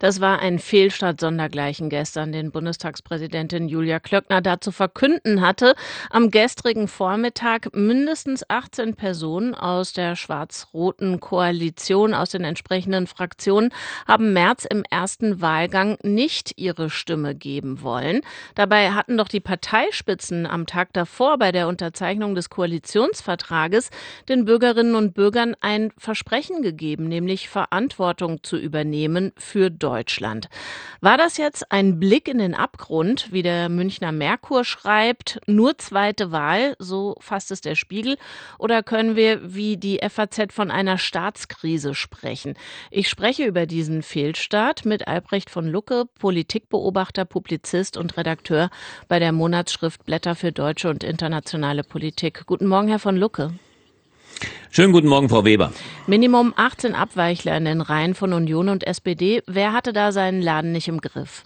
Das war ein Fehlstart sondergleichen gestern, den Bundestagspräsidentin Julia Klöckner dazu verkünden hatte. Am gestrigen Vormittag mindestens 18 Personen aus der schwarz-roten Koalition, aus den entsprechenden Fraktionen, haben Merz im ersten Wahlgang nicht ihre Stimme geben wollen. Dabei hatten doch die Parteispitzen am Tag davor bei der Unterzeichnung des Koalitionsvertrages den Bürgerinnen und Bürgern ein Versprechen gegeben, nämlich Verantwortung zu übernehmen für Deutschland. War das jetzt ein Blick in den Abgrund, wie der Münchner Merkur schreibt, nur zweite Wahl, so fasst es der Spiegel, oder können wir wie die FAZ von einer Staatskrise sprechen? Ich spreche über diesen Fehlstart mit Albrecht von Lucke, Politikbeobachter, Publizist und Redakteur bei der Monatsschrift Blätter für deutsche und internationale Politik. Guten Morgen, Herr von Lucke. Schönen guten Morgen, Frau Weber. Minimum 18 Abweichler in den Reihen von Union und SPD. Wer hatte da seinen Laden nicht im Griff?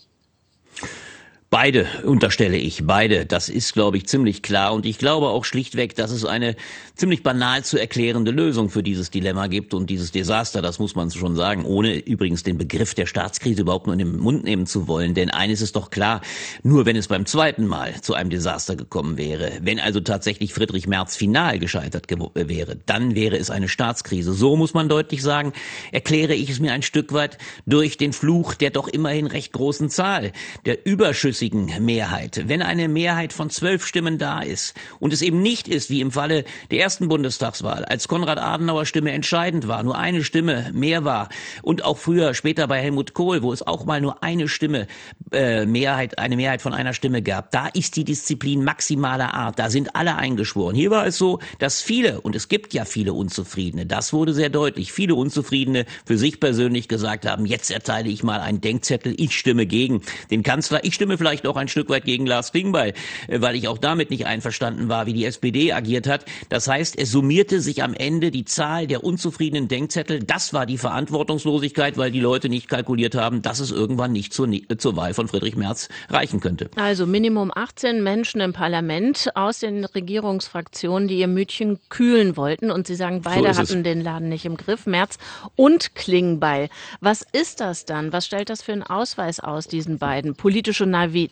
Beide, unterstelle ich, beide. Das ist, glaube ich, ziemlich klar. Und ich glaube auch schlichtweg, dass es eine ziemlich banal zu erklärende Lösung für dieses Dilemma gibt und dieses Desaster, das muss man schon sagen, ohne übrigens den Begriff der Staatskrise überhaupt nur in den Mund nehmen zu wollen. Denn eines ist doch klar, nur wenn es beim zweiten Mal zu einem Desaster gekommen wäre, wenn also tatsächlich Friedrich Merz final gescheitert wäre, dann wäre es eine Staatskrise. So muss man deutlich sagen, erkläre ich es mir ein Stück weit durch den Fluch der doch immerhin recht großen Zahl, der überschüssigen Mehrheit. Wenn eine Mehrheit von 12 Stimmen da ist und es eben nicht ist, wie im Falle der ersten Bundestagswahl, als Konrad-Adenauer Stimme entscheidend war, nur eine Stimme mehr war und auch früher, später bei Helmut Kohl, wo es auch mal nur eine Stimme, eine Mehrheit von einer Stimme gab, da ist die Disziplin maximaler Art, da sind alle eingeschworen. Hier war es so, dass viele, und es gibt ja viele Unzufriedene, das wurde sehr deutlich, viele Unzufriedene für sich persönlich gesagt haben, jetzt erteile ich mal einen Denkzettel, ich stimme gegen den Kanzler, ich stimme vielleicht auch ein Stück weit gegen Lars Klingbeil, weil ich auch damit nicht einverstanden war, wie die SPD agiert hat. Das heißt, es summierte sich am Ende die Zahl der unzufriedenen Denkzettel. Das war die Verantwortungslosigkeit, weil die Leute nicht kalkuliert haben, dass es irgendwann nicht zur Wahl von Friedrich Merz reichen könnte. Also Minimum 18 Menschen im Parlament aus den Regierungsfraktionen, die ihr Mütchen kühlen wollten. Und Sie sagen, beide hatten den Laden nicht im Griff, Merz und Klingbeil. Was ist das dann? Was stellt das für einen Ausweis aus, diesen beiden? Politische Naivität,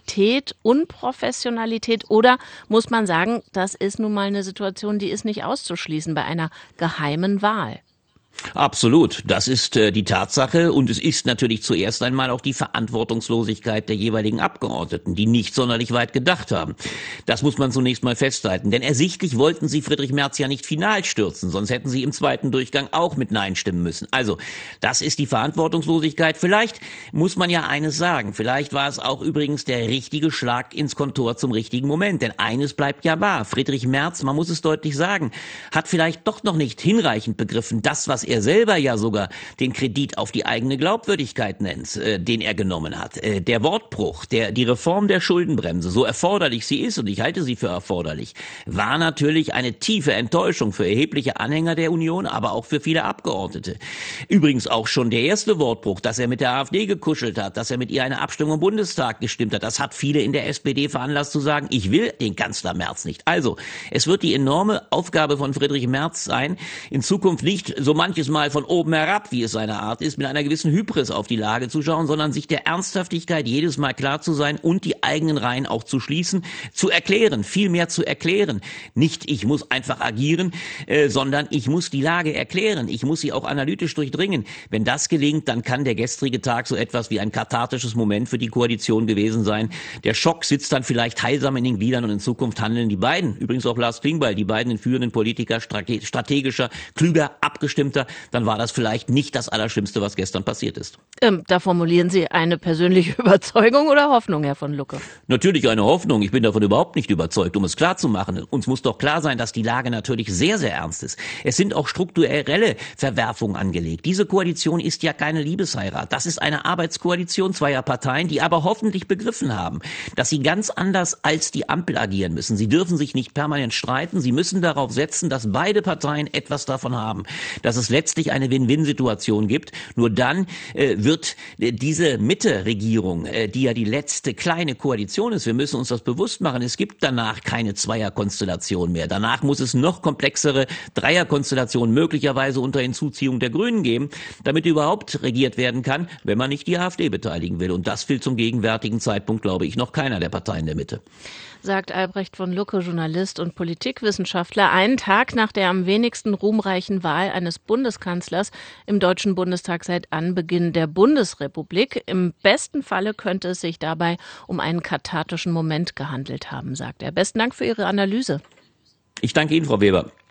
Unprofessionalität, oder muss man sagen, das ist nun mal eine Situation, die ist nicht auszuschließen bei einer geheimen Wahl? Absolut, das ist die Tatsache, und es ist natürlich zuerst einmal auch die Verantwortungslosigkeit der jeweiligen Abgeordneten, die nicht sonderlich weit gedacht haben. Das muss man zunächst mal festhalten, denn ersichtlich wollten sie Friedrich Merz ja nicht final stürzen, sonst hätten sie im zweiten Durchgang auch mit Nein stimmen müssen. Also, das ist die Verantwortungslosigkeit. Vielleicht muss man ja eines sagen, vielleicht war es auch übrigens der richtige Schlag ins Kontor zum richtigen Moment, denn eines bleibt ja wahr, Friedrich Merz, man muss es deutlich sagen, hat vielleicht doch noch nicht hinreichend begriffen, das, was er selber ja sogar den Kredit auf die eigene Glaubwürdigkeit nennt, den er genommen hat. Der Wortbruch, die Reform der Schuldenbremse, so erforderlich sie ist, und ich halte sie für erforderlich, war natürlich eine tiefe Enttäuschung für erhebliche Anhänger der Union, aber auch für viele Abgeordnete. Übrigens auch schon der erste Wortbruch, dass er mit der AfD gekuschelt hat, dass er mit ihr eine Abstimmung im Bundestag gestimmt hat, das hat viele in der SPD veranlasst zu sagen, ich will den Kanzler Merz nicht. Also, es wird die enorme Aufgabe von Friedrich Merz sein, in Zukunft nicht so manches Mal von oben herab, wie es seine Art ist, mit einer gewissen Hybris auf die Lage zu schauen, sondern sich der Ernsthaftigkeit jedes Mal klar zu sein und die eigenen Reihen auch zu schließen, zu erklären, viel mehr zu erklären. Nicht, ich muss einfach agieren, sondern ich muss die Lage erklären, ich muss sie auch analytisch durchdringen. Wenn das gelingt, dann kann der gestrige Tag so etwas wie ein kathartisches Moment für die Koalition gewesen sein. Der Schock sitzt dann vielleicht heilsam in den Gliedern und in Zukunft handeln die beiden, übrigens auch Lars Klingbeil, die beiden führenden Politiker strategischer, klüger, abgestimmter, dann war das vielleicht nicht das Allerschlimmste, was gestern passiert ist. Da formulieren Sie eine persönliche Überzeugung oder Hoffnung, Herr von Lucke? Natürlich eine Hoffnung. Ich bin davon überhaupt nicht überzeugt, um es klar zu machen. Uns muss doch klar sein, dass die Lage natürlich sehr, sehr ernst ist. Es sind auch strukturelle Verwerfungen angelegt. Diese Koalition ist ja keine Liebesheirat. Das ist eine Arbeitskoalition zweier Parteien, die aber hoffentlich begriffen haben, dass sie ganz anders als die Ampel agieren müssen. Sie dürfen sich nicht permanent streiten. Sie müssen darauf setzen, dass beide Parteien etwas davon haben, dass es letztlich eine Win-Win-Situation gibt. Nur dann wird diese Mitte-Regierung, die ja die letzte kleine Koalition ist, wir müssen uns das bewusst machen, es gibt danach keine Zweierkonstellation mehr. Danach muss es noch komplexere Dreierkonstellationen möglicherweise unter Hinzuziehung der Grünen geben, damit überhaupt regiert werden kann, wenn man nicht die AfD beteiligen will. Und das will zum gegenwärtigen Zeitpunkt, glaube ich, noch keiner der Parteien der Mitte. Sagt Albrecht von Lucke, Journalist und Politikwissenschaftler, einen Tag nach der am wenigsten ruhmreichen Wahl eines Bundeskanzlers im Deutschen Bundestag seit Anbeginn der Bundesrepublik. Im besten Falle könnte es sich dabei um einen kathartischen Moment gehandelt haben, sagt er. Besten Dank für Ihre Analyse. Ich danke Ihnen, Frau Weber.